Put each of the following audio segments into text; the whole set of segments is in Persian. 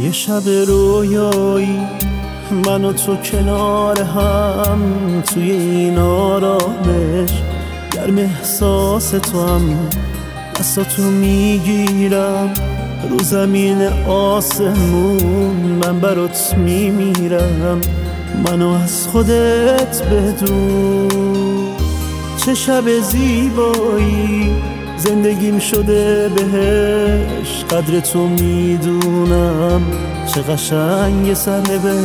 یه شب رویایی من و تو کنار هم، توی این آرامش گرم احساس تو هم، دستاتو میگیرم رو زمین آسمون، من برات میمیرم، منو از خودت بدون. چه شب زیبایی زندگیم شده بهش، قدر تو میدونم چه قشنگ سرنوشت.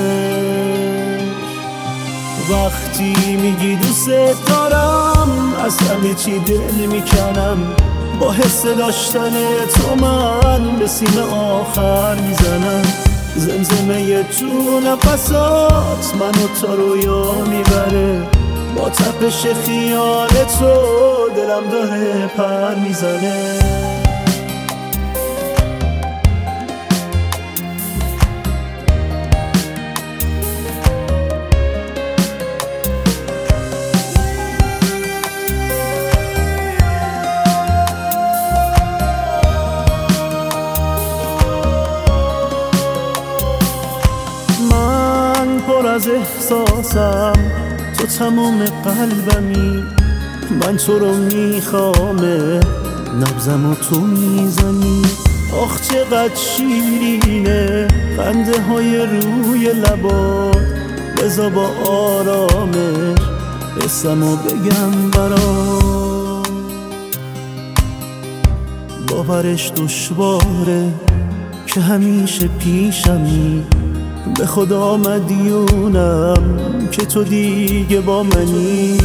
وقتی میگی دوست دارم از همه چی دل میکنم، با حس داشتن تو من به سیم آخر میزنم. زمزمه تو نفسات منو تا رویا میبره، با تپش خیال تو دلم داره پر میزنه. من پر از احساسم، تو تمام قلبمی، من تو رو میخوامه، نبضم و تو میزنی. آخ چقدر شیرینه خنده های روی لبات، بذار با آرامش اسمو بگم برات. باورش دشواره که همیشه پیشمی، به خدا مدیونم که تو دیگه با منی.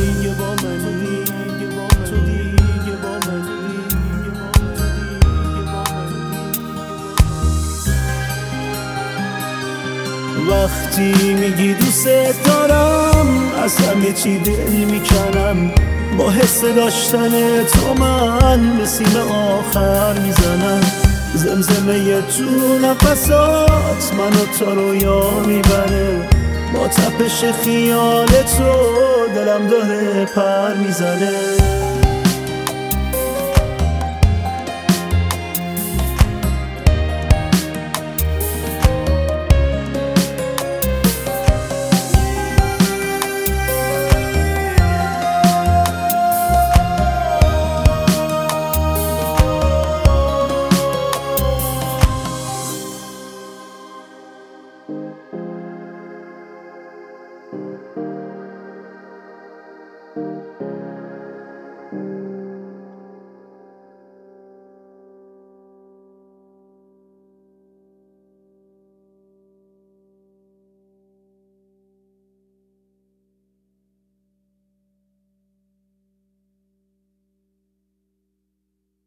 وقتی میگی دوست دارم از همه چی دل میکنم، با حس داشتن تو من به سیم آخر میزنم. زمزمه تو نفسات منو تا رویا میبره، با تپش خیال تو دلم داره پر میزنه.